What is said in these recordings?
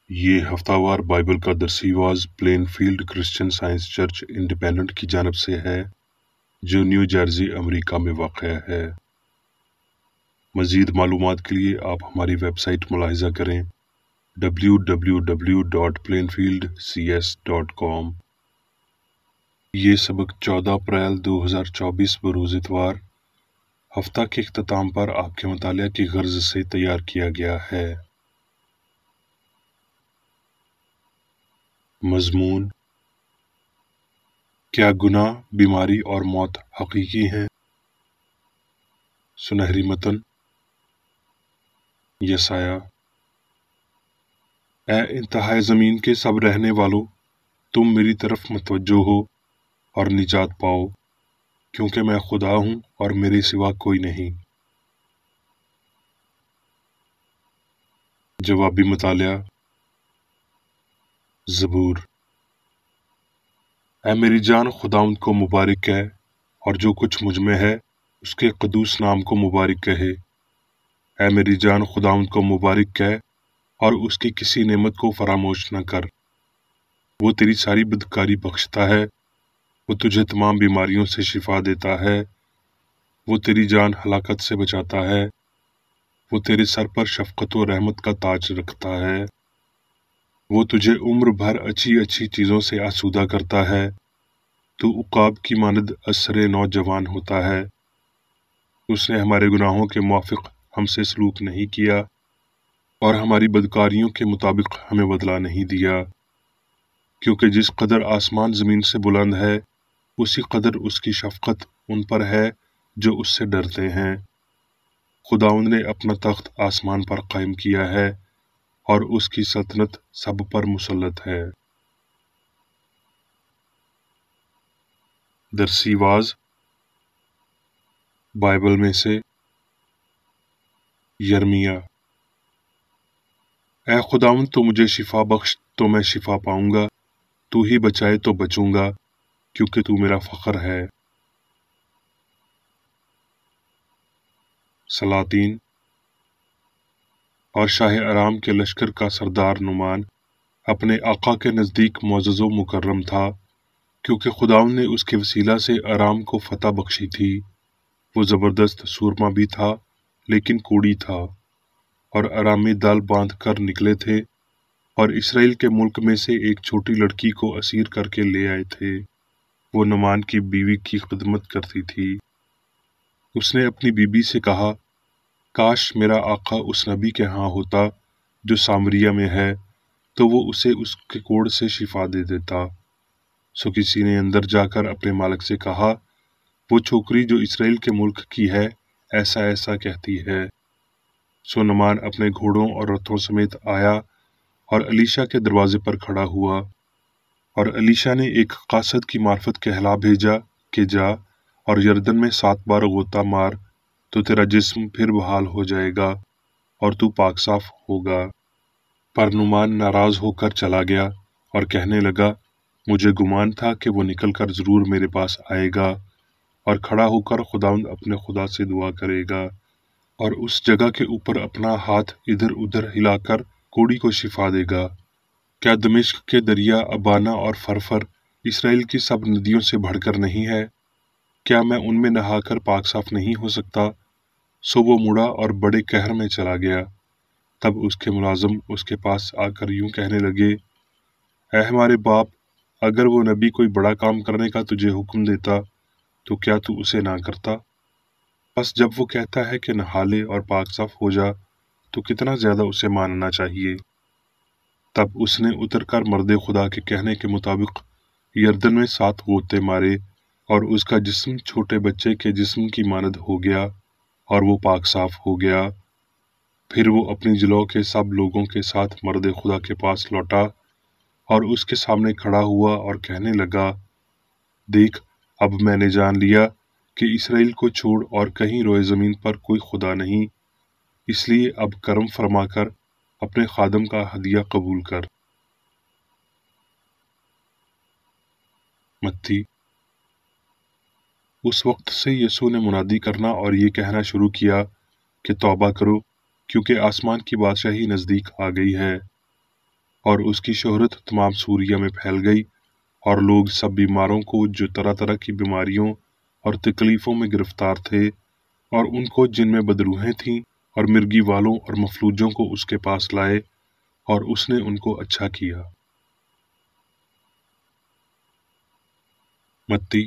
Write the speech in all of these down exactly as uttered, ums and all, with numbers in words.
یہ ہفتہ وار بائبل کا درسی واز Plainfield Christian Science Church Independent کی جانب سے ہے جو نیو جرسی امریکہ میں واقع ہے۔ مزید معلومات کے لیے آپ ہماری ویب سائٹ ملاحظہ کریں W W W dot Plainfield C S dot com. یہ سبق چودہ اپریل دو ہزار چوبیس بروز اتوار ہفتہ کے اختتام پر آپ کے مطالعہ کی غرض سے تیار کیا گیا ہے۔ مضمون: کیا گناہ، بیماری اور موت حقیقی ہیں؟ سنہری متن: یسایہ: اے انتہائے زمین کے سب رہنے والو، تم میری طرف متوجہ ہو اور نجات پاؤ، کیونکہ میں خدا ہوں اور میرے سوا کوئی نہیں۔ جوابی مطالعہ: زبور: اے میری جان خداوند کو مبارک کہہ، اور جو کچھ مجھ میں ہے اس کے قدوس نام کو مبارک کہے۔ اے میری جان خداوند کو مبارک کہہ اور اس کی کسی نعمت کو فراموش نہ کر۔ وہ تیری ساری بدکاری بخشتا ہے، وہ تجھے تمام بیماریوں سے شفا دیتا ہے، وہ تیری جان ہلاکت سے بچاتا ہے، وہ تیرے سر پر شفقت و رحمت کا تاج رکھتا ہے، وہ تجھے عمر بھر اچھی اچھی چیزوں سے آسودہ کرتا ہے، تو عقاب کی مانند عصرِ نوجوان ہوتا ہے۔ اس نے ہمارے گناہوں کے موافق ہم سے سلوک نہیں کیا اور ہماری بدکاریوں کے مطابق ہمیں بدلہ نہیں دیا، کیونکہ جس قدر آسمان زمین سے بلند ہے اسی قدر اس کی شفقت ان پر ہے جو اس سے ڈرتے ہیں۔ خداوند نے اپنا تخت آسمان پر قائم کیا ہے اور اس کی سلطنت سب پر مسلط ہے۔ درسی واز بائبل میں سے یرمیہ: اے خداوند تو مجھے شفا بخش تو میں شفا پاؤں گا، تو ہی بچائے تو بچوں گا، کیونکہ تو میرا فخر ہے۔ سلاطین: اور شاہ ارام کے لشکر کا سردار نعمان اپنے آقا کے نزدیک معزز و مکرم تھا، کیونکہ خداوند نے اس کے وسیلہ سے ارام کو فتح بخشی تھی۔ وہ زبردست سورما بھی تھا لیکن کوڑی تھا، اور ارامی دل باندھ کر نکلے تھے اور اسرائیل کے ملک میں سے ایک چھوٹی لڑکی کو اسیر کر کے لے آئے تھے۔ وہ نعمان کی بیوی کی خدمت کرتی تھی۔ اس نے اپنی بیوی سے کہا، کاش میرا آقا اس نبی کے ہاں ہوتا جو سامریہ میں ہے، تو وہ اسے اس کے کوڑ سے شفا دے دیتا۔ سو کسی نے اندر جا کر اپنے مالک سے کہا، وہ چھوکری جو اسرائیل کے ملک کی ہے ایسا ایسا کہتی ہے۔ سو نعمان اپنے گھوڑوں اور رتھوں سمیت آیا اور الیشا کے دروازے پر کھڑا ہوا، اور الیشا نے ایک قاصد کی معرفت کہلا بھیجا کہ جا اور یردن میں سات بار غوطہ مار تو تیرا جسم پھر بحال ہو جائے گا اور تو پاک صاف ہوگا۔ پر نعمان ناراض ہو کر چلا گیا اور کہنے لگا، مجھے گمان تھا کہ وہ نکل کر ضرور میرے پاس آئے گا اور کھڑا ہو کر خداوند اپنے خدا سے دعا کرے گا اور اس جگہ کے اوپر اپنا ہاتھ ادھر ادھر ہلا کر کوڑی کو شفا دے گا۔ کیا دمشق کے دریا ابانا اور فرفر اسرائیل کی سب ندیوں سے بڑھ کر نہیں ہے؟ کیا میں ان میں نہا کر پاک صاف نہیں ہو سکتا؟ سو وہ مڑا اور بڑے قہر میں چلا گیا۔ تب اس کے ملازم اس کے پاس آ کر یوں کہنے لگے، اے ہمارے باپ، اگر وہ نبی کوئی بڑا کام کرنے کا تجھے حکم دیتا تو کیا تو اسے نہ کرتا؟ بس جب وہ کہتا ہے کہ نہا لے اور پاک صاف ہو جا تو کتنا زیادہ اسے ماننا چاہیے۔ تب اس نے اتر کر مرد خدا کے کہنے کے مطابق یردن میں سات غوطے مارے اور اس کا جسم چھوٹے بچے کے جسم کی مانند ہو گیا اور وہ پاک صاف ہو گیا۔ پھر وہ اپنی جلو کے سب لوگوں کے ساتھ مرد خدا کے پاس لوٹا اور اس کے سامنے کھڑا ہوا اور کہنے لگا، دیکھ، اب میں نے جان لیا کہ اسرائیل کو چھوڑ اور کہیں روئے زمین پر کوئی خدا نہیں، اس لیے اب کرم فرما کر اپنے خادم کا ہدیہ قبول کر۔ متی: اس وقت سے یسوع نے منادی کرنا اور یہ کہنا شروع کیا کہ توبہ کرو، کیونکہ آسمان کی بادشاہی نزدیک آ گئی ہے۔ اور اس کی شہرت تمام سوریہ میں پھیل گئی، اور لوگ سب بیماروں کو جو طرح طرح کی بیماریوں اور تکلیفوں میں گرفتار تھے، اور ان کو جن میں بدروحیں تھیں اور مرگی والوں اور مفلوجوں کو اس کے پاس لائے، اور اس نے ان کو اچھا کیا۔ متی۔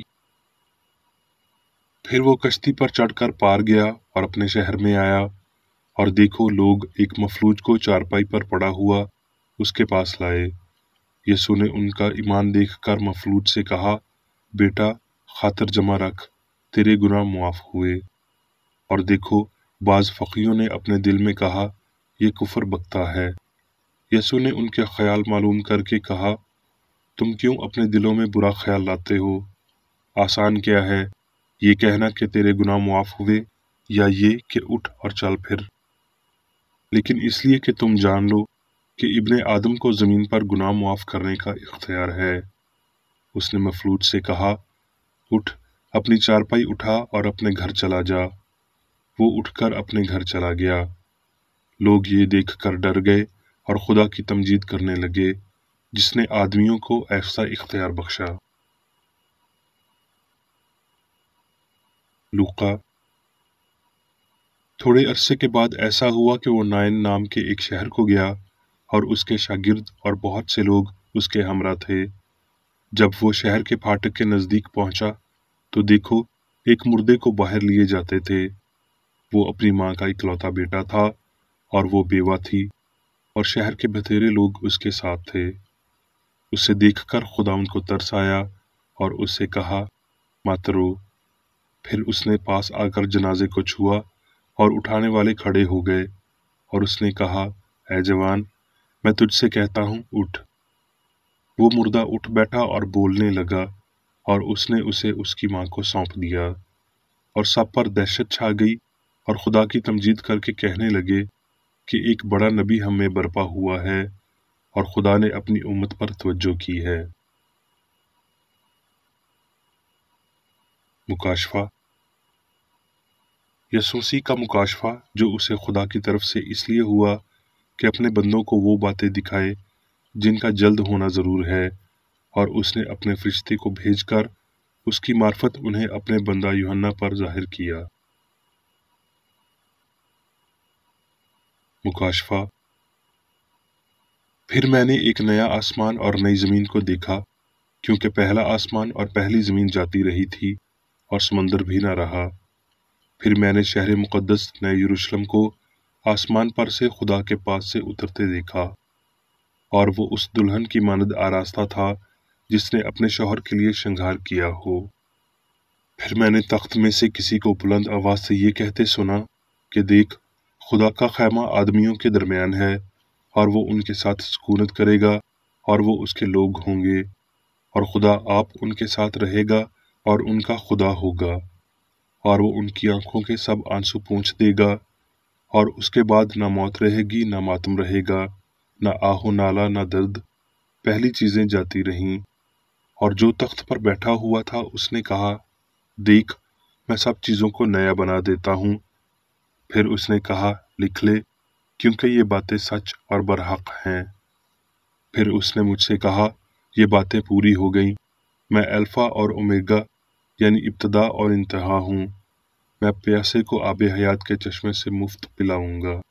پھر وہ کشتی پر چڑھ کر پار گیا اور اپنے شہر میں آیا، اور دیکھو لوگ ایک مفلوج کو چارپائی پر پڑا ہوا اس کے پاس لائے۔ یسوع نے ان کا ایمان دیکھ کر مفلوج سے کہا، بیٹا خاطر جمع رکھ، تیرے گناہ معاف ہوئے۔ اور دیکھو بعض فقیہوں نے اپنے دل میں کہا، یہ کفر بکتا ہے۔ یسوع نے ان کے خیال معلوم کر کے کہا، تم کیوں اپنے دلوں میں برا خیال لاتے ہو؟ آسان کیا ہے، یہ کہنا کہ تیرے گناہ معاف ہوئے، یا یہ کہ اٹھ اور چل پھر؟ لیکن اس لیے کہ تم جان لو کہ ابن آدم کو زمین پر گناہ معاف کرنے کا اختیار ہے۔ اس نے مفلوج سے کہا، اٹھ، اپنی چارپائی اٹھا اور اپنے گھر چلا جا۔ وہ اٹھ کر اپنے گھر چلا گیا۔ لوگ یہ دیکھ کر ڈر گئے اور خدا کی تمجید کرنے لگے، جس نے آدمیوں کو ایسا اختیار بخشا۔ لوقا۔ تھوڑے عرصے کے بعد ایسا ہوا کہ وہ نائن نام کے ایک شہر کو گیا، اور اس کے شاگرد اور بہت سے لوگ اس کے ہمراہ تھے۔ جب وہ شہر کے پھاٹک کے نزدیک پہنچا تو دیکھو ایک مردے کو باہر لیے جاتے تھے۔ وہ اپنی ماں کا اکلوتا بیٹا تھا، اور وہ بیوہ تھی، اور شہر کے بتھیرے لوگ اس کے ساتھ تھے۔ اسے دیکھ کر خداوند کو ترس آیا اور اس سے کہا، مت رو۔ پھر اس نے پاس آ کر جنازے کو چھوا، اور اٹھانے والے کھڑے ہو گئے، اور اس نے کہا، اے جوان، میں تجھ سے کہتا ہوں اٹھ۔ وہ مردہ اٹھ بیٹھا اور بولنے لگا، اور اس نے اسے اس کی ماں کو سونپ دیا۔ اور سب پر دہشت چھا گئی، اور خدا کی تمجید کر کے کہنے لگے کہ ایک بڑا نبی ہم میں برپا ہوا ہے، اور خدا نے اپنی امت پر توجہ کی ہے۔ مکاشفہ۔ یسوع مسیح کا مکاشفہ جو اسے خدا کی طرف سے اس لیے ہوا کہ اپنے بندوں کو وہ باتیں دکھائے جن کا جلد ہونا ضرور ہے، اور اس نے اپنے فرشتے کو بھیج کر اس کی معرفت انہیں اپنے بندہ یوحنا پر ظاہر کیا۔ مکاشفہ۔ پھر میں نے ایک نیا آسمان اور نئی زمین کو دیکھا، کیونکہ پہلا آسمان اور پہلی زمین جاتی رہی تھی، اور سمندر بھی نہ رہا۔ پھر میں نے شہر مقدس نئے یروشلم کو آسمان پر سے خدا کے پاس سے اترتے دیکھا، اور وہ اس دلہن کی مانند آراستہ تھا جس نے اپنے شوہر کے لیے شنگار کیا ہو۔ پھر میں نے تخت میں سے کسی کو بلند آواز سے یہ کہتے سنا کہ دیکھ، خدا کا خیمہ آدمیوں کے درمیان ہے، اور وہ ان کے ساتھ سکونت کرے گا، اور وہ اس کے لوگ ہوں گے، اور خدا آپ ان کے ساتھ رہے گا اور ان کا خدا ہوگا، اور وہ ان کی آنکھوں کے سب آنسو پونچھ دے گا، اور اس کے بعد نہ موت رہے گی، نہ ماتم رہے گا، نہ آہ و نالہ، نہ درد، پہلی چیزیں جاتی رہیں۔ اور جو تخت پر بیٹھا ہوا تھا اس نے کہا، دیکھ، میں سب چیزوں کو نیا بنا دیتا ہوں۔ پھر اس نے کہا، لکھ لے، کیونکہ یہ باتیں سچ اور برحق ہیں۔ پھر اس نے مجھ سے کہا، یہ باتیں پوری ہو گئیں۔ میں الفا اور اومیگا یعنی ابتدا اور انتہا ہوں۔ میں پیاسے کو آب حیات کے چشمے سے مفت پلاؤں گا۔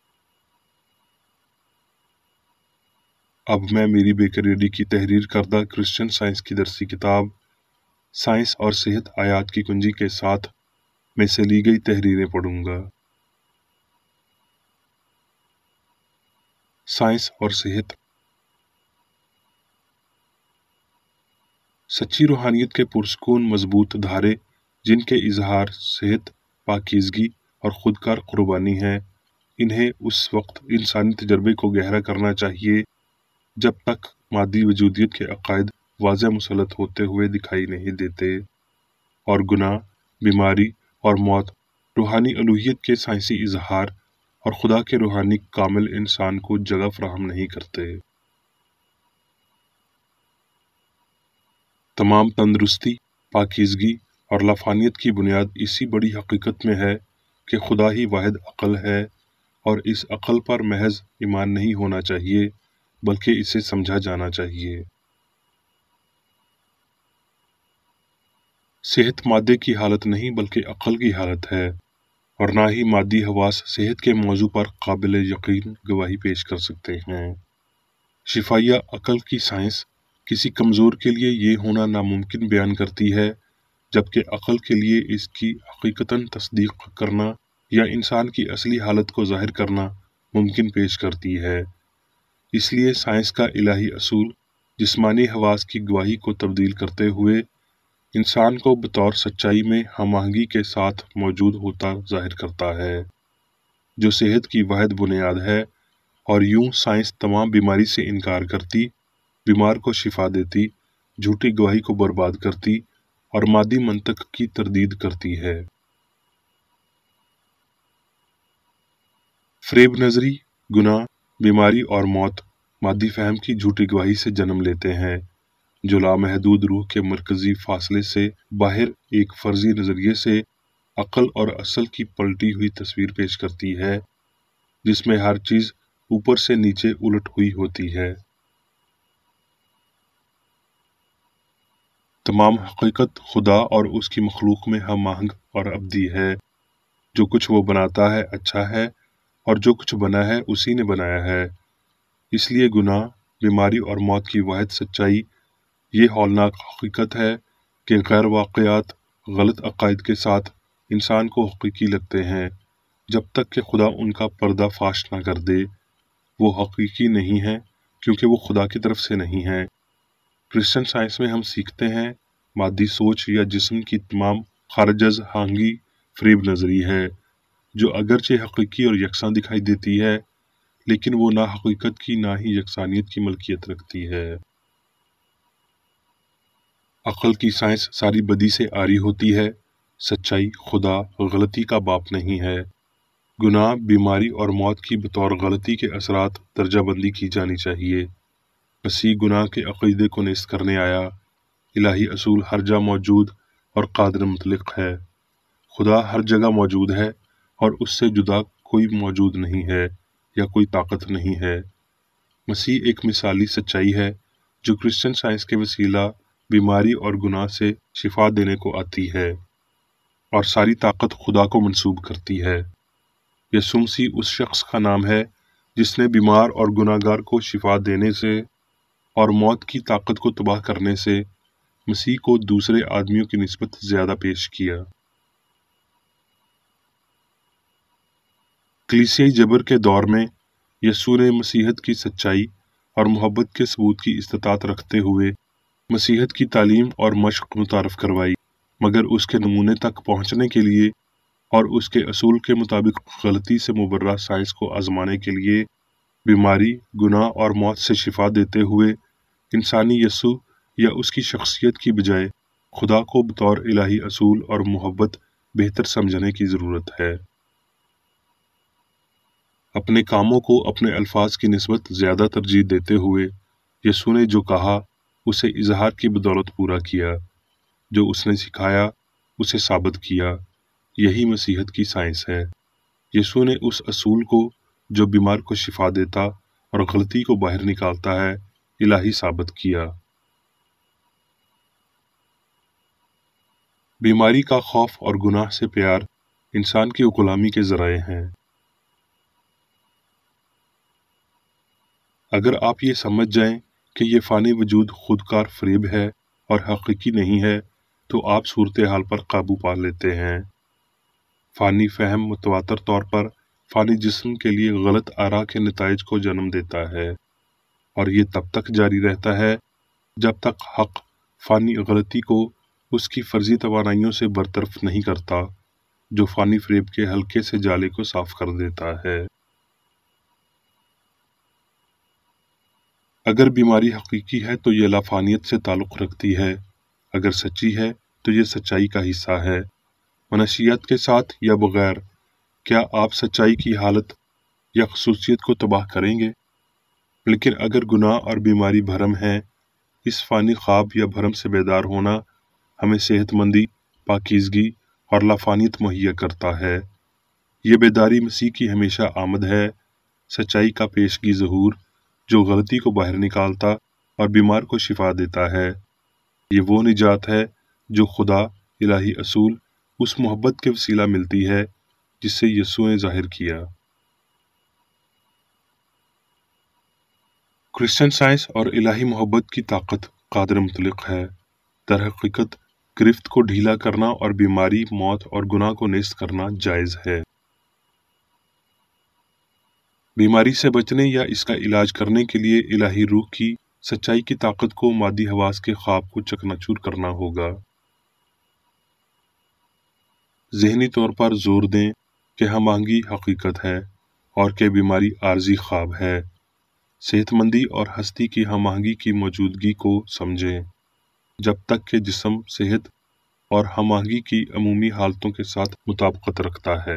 اب میں میری بیکریڈی کی تحریر کردہ کرسچن سائنس کی درسی کتاب سائنس اور صحت آیات کی کنجی کے ساتھ میں سے لی گئی تحریریں پڑھوں گا۔ سائنس اور صحت۔ سچی روحانیت کے پرسکون مضبوط دھارے جن کے اظہار صحت، پاکیزگی اور خودکار قربانی ہیں، انہیں اس وقت انسانی تجربے کو گہرا کرنا چاہیے جب تک مادی وجودیت کے عقائد واضح مسلط ہوتے ہوئے دکھائی نہیں دیتے، اور گناہ، بیماری اور موت روحانی الوہیت کے سائنسی اظہار اور خدا کے روحانی کامل انسان کو جگہ فراہم نہیں کرتے۔ تمام تندرستی، پاکیزگی اور لافانیت کی بنیاد اسی بڑی حقیقت میں ہے کہ خدا ہی واحد عقل ہے، اور اس عقل پر محض ایمان نہیں ہونا چاہیے बल्कि इसे समझा जाना चाहिए। सेहत मादे की हालत नहीं बल्कि अक्ल की हालत है, और ना ही मादी हवास सेहत के मौजू पर काबिल यकीन गवाही पेश कर सकते हैं। शिफाया अक्ल की साइंस किसी कमज़ोर के लिए ये होना नामुमकिन बयान करती है, जबकि अक्ल के लिए इसकी हकीकतन तस्दीक करना या इंसान की असली हालत को ज़ाहिर करना मुमकिन पेश करती है। इसलिए साइंस का इलाही असूल जिस्मानी हवास की गवाही को तब्दील करते हुए इंसान को बतौर सच्चाई में हमआहंगी के साथ मौजूद होता ज़ाहिर करता है, जो सेहत की वाहिद बुनियाद है। और यूं साइंस तमाम बीमारी से इनकार करती, बीमार को शिफा देती, झूठी गवाही को बर्बाद करती और मादी मंतक की तरदीद करती है। फ़रेब नज़री, गुनाह, बीमारी और मौत मादी फ़हम की झूठी गवाही से जन्म लेते हैं, जो लामहदूद रूह के मरकज़ी फासले से बाहर एक फ़र्ज़ी नज़रिए से अक्ल और असल की पलटी हुई तस्वीर पेश करती है, जिसमें हर चीज़ ऊपर से नीचे उलट हुई होती है। तमाम हकीकत खुदा और उसकी मखलूक में हम आहंग और अबदी है। जो कुछ वो बनाता है अच्छा है, और जो कुछ बना है उसी ने बनाया है। इसलिए गुनाह, बीमारी और मौत की वाहिद सच्चाई ये हौलनाक हकीकत है कि गैर वाक़यात गलत अकायद के साथ इंसान को हकीकी लगते हैं, जब तक कि खुदा उनका पर्दा फाश न कर दे। वो हकीकी नहीं है क्योंकि वो खुदा की तरफ से नहीं है। क्रिश्चियन साइंस में हम सीखते हैं मादी सोच या जिस्म की तमाम खारजज हांगी फ़रेब नज़री है, जो अगरचे हकीकी और यकसां दिखाई देती है, लेकिन वो ना हकीकत की ना ही यकसानियत की मलकियत रखती है। अक्ल की साइंस सारी बदी से आरी होती है। सच्चाई खुदा गलती का बाप नहीं है। गुनाह, बीमारी और मौत की बतौर गलती के असरात दर्जाबंदी की जानी चाहिए। मसीह गुनाह के अक़ीदे को नेस्त करने आया। इलाही असूल हर जगह मौजूद और कादिर मुतलक है। खुदा हर जगह मौजूद है और उससे जुदा कोई मौजूद नहीं है या कोई ताकत नहीं है। मसीह एक मिसाली सच्चाई है जो क्रिश्चियन साइंस के वसीला बीमारी और गुनाह से शिफा देने को आती है, और सारी ताकत खुदा को मंसूब करती है। यसू मसीह उस शख्स का नाम है जिसने बीमार और गुनाहगार को शिफा देने से और मौत की ताकत को तबाह करने से मसीह को दूसरे आदमियों की निस्बत ज्यादा पेश किया। कलीसियाई जबर के दौर में यसू ने मसीहत की सच्चाई और मोहब्बत के सबूत की इस्तात रखते हुए मसीहत की तालीम और मशक मुतारफ करवाई, मगर उसके नमूने तक पहुँचने के लिए और उसके असूल के मुताबिक गलती से मुबर्रा साइंस को आजमाने के लिए बीमारी, गुनाह और मौत से शिफा देते हुए इंसानी यसू या उसकी शख्सियत की बजाय खुदा को बतौर इलाही असूल और मोहब्बत बेहतर समझने की ज़रूरत है। अपने कामों को अपने अल्फाज की निस्बत ज़्यादा तरजीह देते हुए यसू ने जो कहा उसे इजहार की बदौलत पूरा किया, जो उसने सिखाया उसे साबित किया। यही मसीहत की साइंस है। यसू ने उस असूल को जो बीमार को शिफा देता और गलती को बाहर निकालता है इलाही साबित किया। बीमारी का खौफ और गुनाह से प्यार इंसान की गुलामी के ज़राए हैं। अगर आप ये समझ जाएं कि ये फ़ानी वजूद खुदकार फ़रेब है और हकीकी नहीं है, तो आप सूरत हाल पर काबू पा लेते हैं। फ़ानी फ़हम मुतवातर तौर पर फ़ानी जिस्म के लिए गलत आरा के नताइज को जन्म देता है, और ये तब तक जारी रहता है जब तक हक़ फ़ानी गलती को उसकी फ़र्ज़ी तवानाइयों से बरतरफ नहीं करता, जो फ़ानी फ़रेब के हल्के से जाले को साफ कर देता है। अगर बीमारी हकीकी है तो ये लाफानियत से ताल्लुक़ रखती है, अगर सच्ची है तो ये सच्चाई का हिस्सा है, मनशियात के साथ या बगैर। क्या आप सच्चाई की हालत या खसूसियत को तबाह करेंगे? लेकिन अगर गुनाह और बीमारी भरम है, इस फ़ानी ख्वाब या भरम से बेदार होना हमें सेहतमंदी, पाकीज़गी और लाफानियत मुहैया करता है। ये बेदारी मसीह की हमेशा आमद है, सच्चाई का पेशगी ज़हूर, جو غلطی کو باہر نکالتا اور بیمار کو شفا دیتا ہے۔ یہ وہ نجات ہے جو خدا الہی اصول اس محبت کے وسیلہ ملتی ہے جس سے یسوع نے ظاہر کیا۔ کرسچن سائنس اور الہی محبت کی طاقت قادر مطلق ہے۔ در حقیقت گرفت کو ڈھیلا کرنا اور بیماری، موت اور گناہ کو نیست کرنا جائز ہے۔ بیماری سے بچنے یا اس کا علاج کرنے کے لیے الہی روح کی سچائی کی طاقت کو مادی حواس کے خواب کو چکنا چور کرنا ہوگا۔ ذہنی طور پر زور دیں کہ ہم آہنگی حقیقت ہے اور کہ بیماری عارضی خواب ہے۔ صحت مندی اور ہستی کی ہم آہنگی کی موجودگی کو سمجھیں جب تک کہ جسم صحت اور ہم آہنگی کی عمومی حالتوں کے ساتھ مطابقت رکھتا ہے۔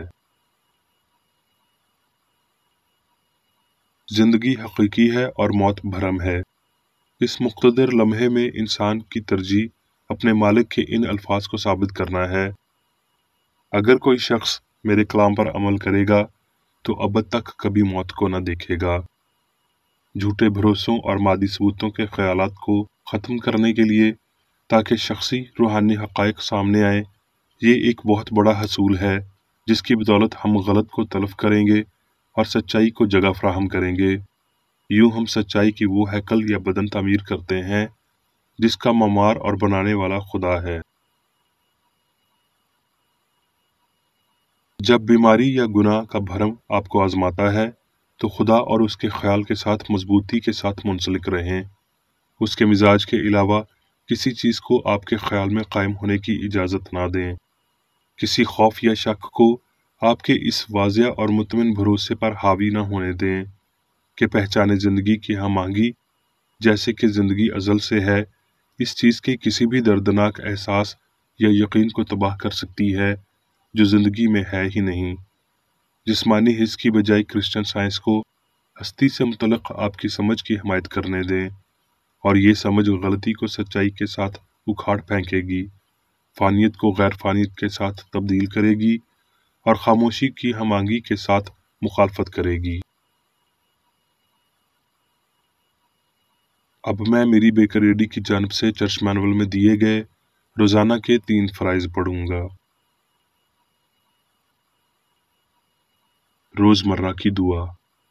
زندگی حقیقی ہے اور موت بھرم ہے۔ اس مقتدر لمحے میں انسان کی ترجیح اپنے مالک کے ان الفاظ کو ثابت کرنا ہے: اگر کوئی شخص میرے کلام پر عمل کرے گا تو ابد تک کبھی موت کو نہ دیکھے گا۔ جھوٹے بھروسوں اور مادی ثبوتوں کے خیالات کو ختم کرنے کے لیے تاکہ شخصی روحانی حقائق سامنے آئیں، یہ ایک بہت بڑا حصول ہے جس کی بدولت ہم غلط کو تلف کریں گے اور سچائی کو جگہ فراہم کریں گے۔ یوں ہم سچائی کی وہ ہیکل یا بدن تعمیر کرتے ہیں جس کا معمار اور بنانے والا خدا ہے۔ جب بیماری یا گناہ کا بھرم آپ کو آزماتا ہے تو خدا اور اس کے خیال کے ساتھ مضبوطی کے ساتھ منسلک رہیں۔ اس کے مزاج کے علاوہ کسی چیز کو آپ کے خیال میں قائم ہونے کی اجازت نہ دیں۔ کسی خوف یا شک کو آپ کے اس واضح اور مطمئن بھروسے پر حاوی نہ ہونے دیں کہ پہچان زندگی کی ہم آہنگی جیسے کہ زندگی ازل سے ہے، اس چیز کے کسی بھی دردناک احساس یا یقین کو تباہ کر سکتی ہے جو زندگی میں ہے ہی نہیں۔ جسمانی حس کی بجائے کرسچن سائنس کو ہستی سے متعلق آپ کی سمجھ کی حمایت کرنے دیں، اور یہ سمجھ غلطی کو سچائی کے ساتھ اکھاڑ پھینکے گی، فانیت کو غیر فانیت کے ساتھ تبدیل کرے گی اور خاموشی کی ہم آہنگی کے ساتھ مخالفت کرے گی۔ اب میں میری بیکر ریڈی کی جانب سے چرچ مینول میں دیے گئے روزانہ کے تین فرائض پڑھوں گا۔ روزمرہ کی دعا۔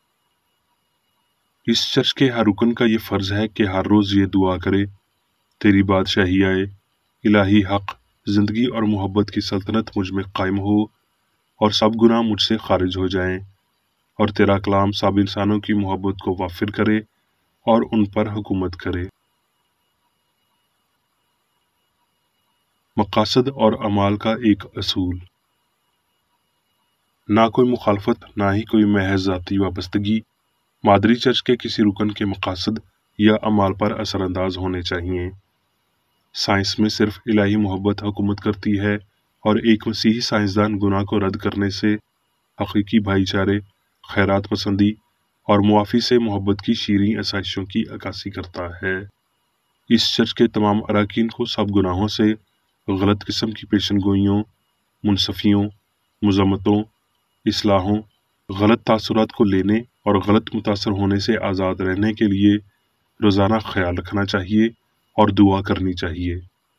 اس چرچ کے ہر رکن کا یہ فرض ہے کہ ہر روز یہ دعا کرے: تیری بادشاہی آئے، الہی حق، زندگی اور محبت کی سلطنت مجھ میں قائم ہو اور سب گناہ مجھ سے خارج ہو جائیں، اور تیرا کلام سب انسانوں کی محبت کو وافر کرے اور ان پر حکومت کرے۔ مقاصد اور اعمال کا ایک اصول۔ نہ کوئی مخالفت، نہ ہی کوئی محض ذاتی وابستگی مادری چرچ کے کسی رکن کے مقاصد یا اعمال پر اثر انداز ہونے چاہیے۔ سائنس میں صرف الہی محبت حکومت کرتی ہے، اور ایک مسیحی سائنسدان گناہ کو رد کرنے سے، حقیقی بھائی چارے، خیرات پسندی اور معافی سے محبت کی شیریں آسائشوں کی عکاسی کرتا ہے۔ اس چرچ کے تمام اراکین کو سب گناہوں سے، غلط قسم کی پیشن گوئیوں، منصفیوں، مذمتوں، اصلاحوں، غلط تاثرات کو لینے اور غلط متاثر ہونے سے آزاد رہنے کے لیے روزانہ خیال رکھنا چاہیے اور دعا کرنی چاہیے۔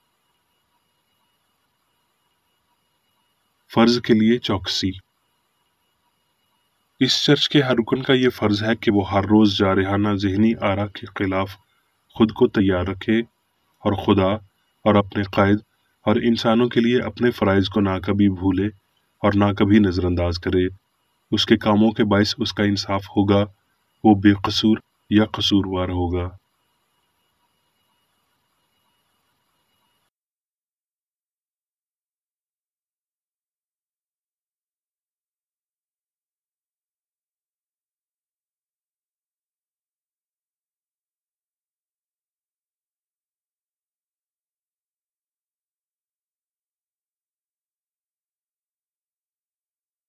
فرض کے لیے چوکسی۔ اس چرچ کے ہر رکن کا یہ فرض ہے کہ وہ ہر روز جارحانہ ذہنی آرا کے خلاف خود کو تیار رکھے اور خدا اور اپنے قائد اور انسانوں کے لیے اپنے فرائض کو نہ کبھی بھولے اور نہ کبھی نظر انداز کرے۔ اس کے کاموں کے باعث اس کا انصاف ہوگا، وہ بے قصور یا قصوروار ہوگا۔